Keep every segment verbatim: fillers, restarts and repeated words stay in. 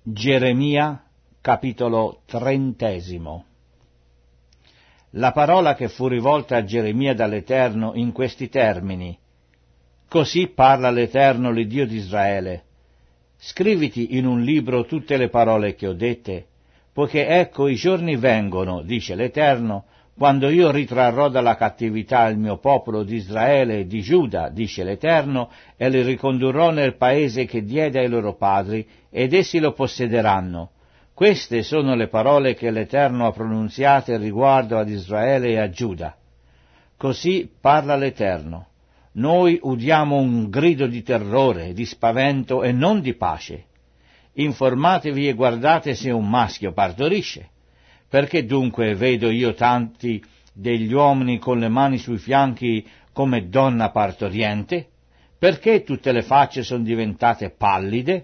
Geremia, capitolo trentesimo. La parola che fu rivolta a Geremia dall'Eterno in questi termini: Così parla l'Eterno, l'Iddio di Israele. Scriviti in un libro tutte le parole che ho dette, poiché ecco i giorni vengono, dice l'Eterno, quando io ritrarrò dalla cattività il mio popolo di Israele e di Giuda, dice l'Eterno, e li ricondurrò nel paese che diede ai loro padri, ed essi lo possederanno. Queste sono le parole che l'Eterno ha pronunziate riguardo ad Israele e a Giuda. Così parla l'Eterno. Noi udiamo un grido di terrore, di spavento e non di pace. Informatevi e guardate se un maschio partorisce. Perché dunque vedo io tanti degli uomini con le mani sui fianchi come donna partoriente? Perché tutte le facce sono diventate pallide?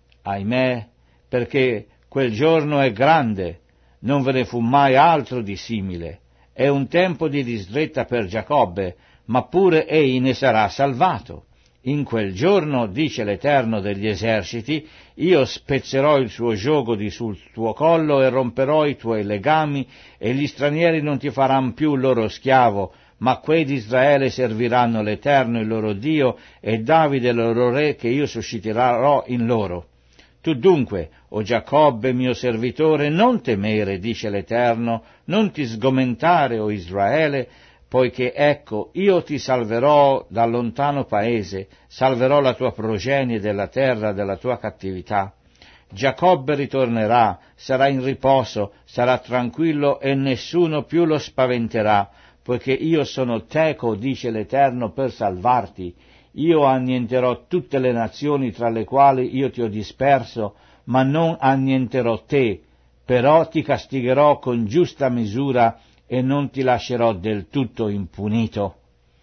Ahimè, perché quel giorno è grande, non ve ne fu mai altro di simile. È un tempo di disdetta per Giacobbe, ma pure egli ne sarà salvato. In quel giorno, dice l'Eterno degli eserciti, io spezzerò il suo giogo di sul tuo collo e romperò i tuoi legami, e gli stranieri non ti faranno più il loro schiavo, ma quei di Israele serviranno l'Eterno il loro Dio, e Davide il loro re che io susciterò in loro. Tu dunque, o Giacobbe mio servitore, non temere, dice l'Eterno, non ti sgomentare, o Israele, poiché ecco, io ti salverò dal lontano paese, salverò la tua progenie della terra della tua cattività. Giacobbe ritornerà, sarà in riposo, sarà tranquillo e nessuno più lo spaventerà, poiché io sono teco, dice l'Eterno, per salvarti. Io annienterò tutte le nazioni tra le quali io ti ho disperso, ma non annienterò te, però ti castigherò con giusta misura e non ti lascerò del tutto impunito.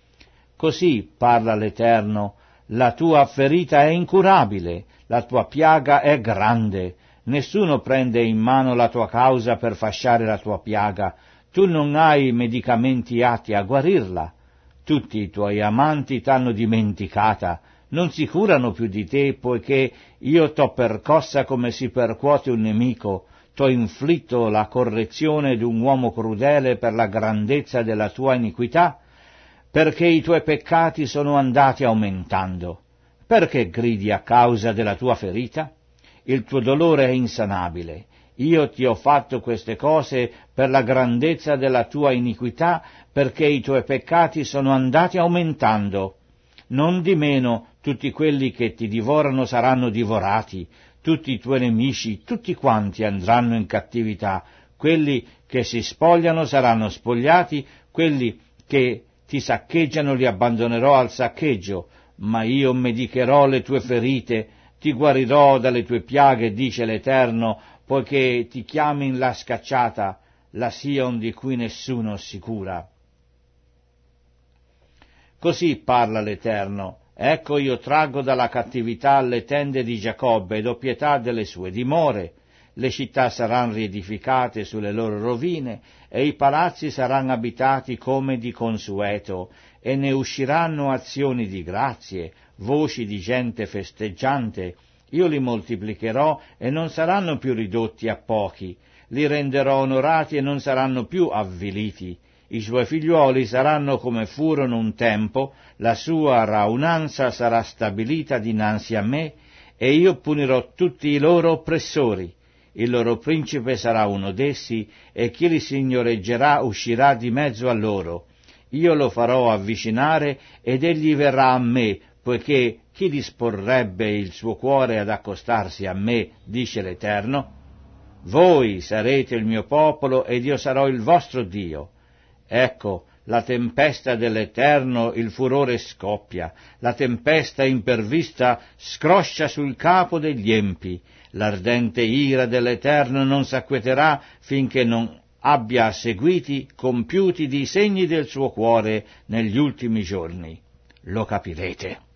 Così parla l'Eterno, la tua ferita è incurabile, la tua piaga è grande, nessuno prende in mano la tua causa per fasciare la tua piaga, tu non hai medicamenti atti a guarirla. Tutti i tuoi amanti t'hanno dimenticata, non si curano più di te, poiché io t'ho percossa come si percuote un nemico, t'ho inflitto la correzione d'un uomo crudele per la grandezza della tua iniquità, perché i tuoi peccati sono andati aumentando. Perché gridi a causa della tua ferita? Il tuo dolore è insanabile. Io ti ho fatto queste cose per la grandezza della tua iniquità, perché i tuoi peccati sono andati aumentando. Non di meno, tutti quelli che ti divorano saranno divorati, tutti i tuoi nemici, tutti quanti andranno in cattività, quelli che si spogliano saranno spogliati, quelli che ti saccheggiano li abbandonerò al saccheggio, ma io medicherò le tue ferite, ti guarirò dalle tue piaghe, dice l'Eterno, poiché ti chiami la scacciata, la Sion di cui nessuno si cura. Così parla l'Eterno. Ecco io traggo dalla cattività le tende di Giacobbe ed ho pietà delle sue dimore. Le città saranno riedificate sulle loro rovine e i palazzi saranno abitati come di consueto e ne usciranno azioni di grazie, voci di gente festeggiante. Io li moltiplicherò e non saranno più ridotti a pochi, li renderò onorati e non saranno più avviliti. I suoi figliuoli saranno come furono un tempo, la sua raunanza sarà stabilita dinanzi a me, e io punirò tutti i loro oppressori. Il loro principe sarà uno d'essi, e chi li signoreggerà uscirà di mezzo a loro. Io lo farò avvicinare, ed egli verrà a me, poiché chi disporrebbe il suo cuore ad accostarsi a me, dice l'Eterno? Voi sarete il mio popolo, ed io sarò il vostro Dio. Ecco, la tempesta dell'Eterno, il furore scoppia, la tempesta impervista scroscia sul capo degli empi, l'ardente ira dell'Eterno non s'acqueterà finché non abbia seguiti compiuti i segni del suo cuore negli ultimi giorni. Lo capirete.